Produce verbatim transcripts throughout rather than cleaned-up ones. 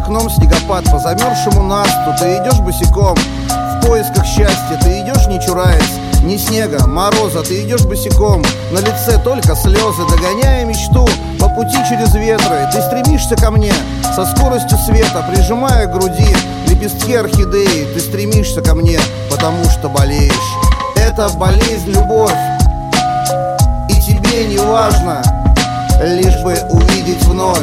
окном снегопад, по замерзшему насту ты идешь босиком. В поисках счастья ты идешь не чураясь ни снега, мороза, ты идешь босиком. На лице только слезы, догоняя мечту. По пути через ветры ты стремишься ко мне. Со скоростью света, прижимая к груди лепестки орхидеи, ты стремишься ко мне, потому что болеешь. Это болезнь, любовь, и тебе не важно, лишь бы увидеть вновь.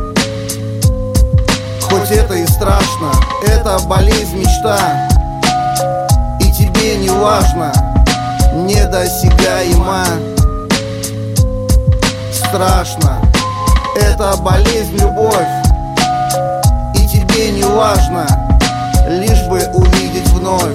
Хоть это и страшно, это болезнь, мечта, и тебе не важно, недосягаема. Страшно, это болезнь, любовь, и тебе не важно, лишь бы увидеть вновь.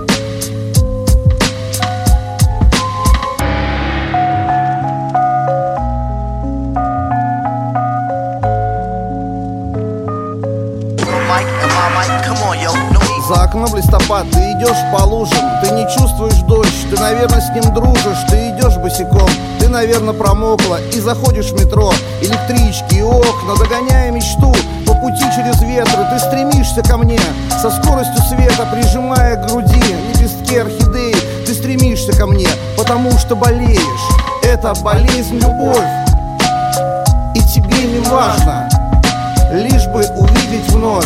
За окном листопад, ты идешь по лужам, ты не чувствуешь дождь, ты, наверное, с ним дружишь, ты идешь босиком, ты, наверное, промокла и заходишь в метро, электрички и окна, догоняя мечту. По пути через ветры ты стремишься ко мне, со скоростью света, прижимая к груди лепестки орхидеи, ты стремишься ко мне, потому что болеешь. Это болезнь, любовь, и тебе не важно, лишь бы увидеть вновь.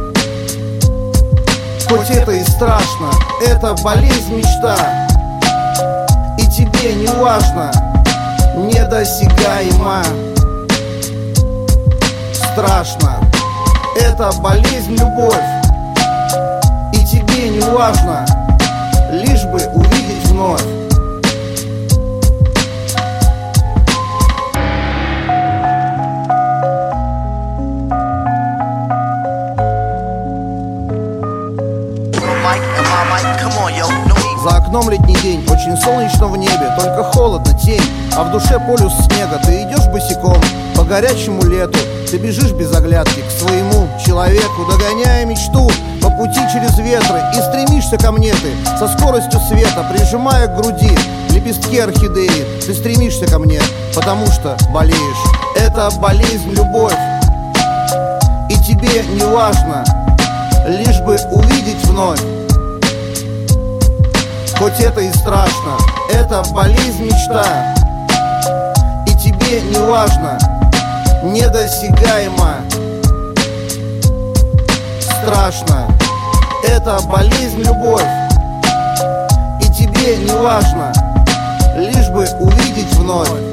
Хоть это и страшно, это болезнь, мечта, и тебе не важно, недосягаема. Страшно, это болезнь, любовь, и тебе не важно, лишь бы увидеть вновь. За окном летний день, очень солнечно в небе, только холодно, тень, а в душе полюс снега. Ты идешь босиком по горячему лету, ты бежишь без оглядки к своему человеку, догоняя мечту по пути через ветры, и стремишься ко мне ты со скоростью света, прижимая к груди лепестки орхидеи, ты стремишься ко мне, потому что болеешь. Это болезнь, любовь, и тебе не важно, лишь бы увидеть вновь. Хоть это и страшно, это болезнь, мечта, и тебе не важно, недосягаема. Страшно, это болезнь, любовь, и тебе не важно, лишь бы увидеть вновь.